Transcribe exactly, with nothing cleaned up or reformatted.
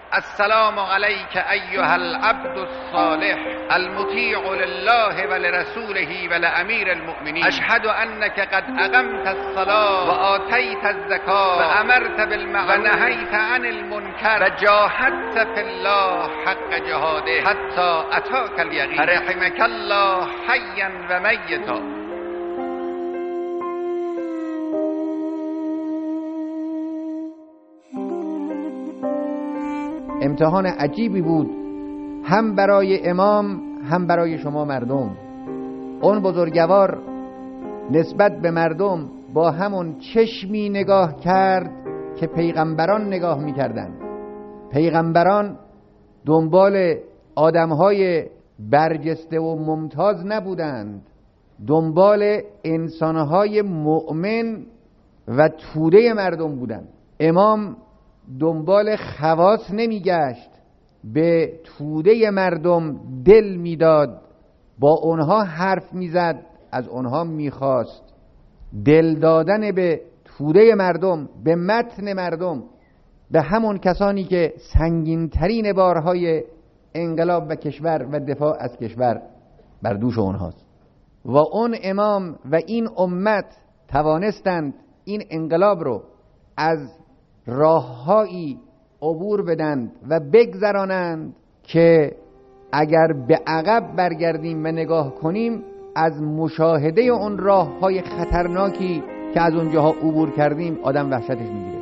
السلام علیک ایها العبد الصالح المطیع لله ولرسوله ولامیر المؤمنین اشهد انک قد اقمت الصلاة وآتیت الزکاة وامرت بالمعروف ونهیت عن المنکر وجاهدت فی الله حق جهاده حتی اتاک الیقین رحمک الله حیا و میتا. امتحان عجیبی بود، هم برای امام هم برای شما مردم. اون بزرگوار نسبت به مردم با همون چشمی نگاه کرد که پیغمبران نگاه می‌کردند. پیغمبران دنبال آدم‌های برجسته و ممتاز نبودند، دنبال انسان‌های مؤمن و توده مردم بودند. امام دنبال خواص نمیگشت، به توده مردم دل میداد، با اونها حرف میزد، از اونها میخواست. دل دادن به توده مردم، به متن مردم، به همون کسانی که سنگین ترین بارهای انقلاب و کشور و دفاع از کشور بر دوش اونهاست. و اون امام و این امت توانستند این انقلاب رو از راههایی عبور بدند و بگذرانند که اگر به عقب برگردیم و نگاه کنیم از مشاهده اون راههای خطرناکی که از اونجاها عبور کردیم آدم وحشتش میگیره.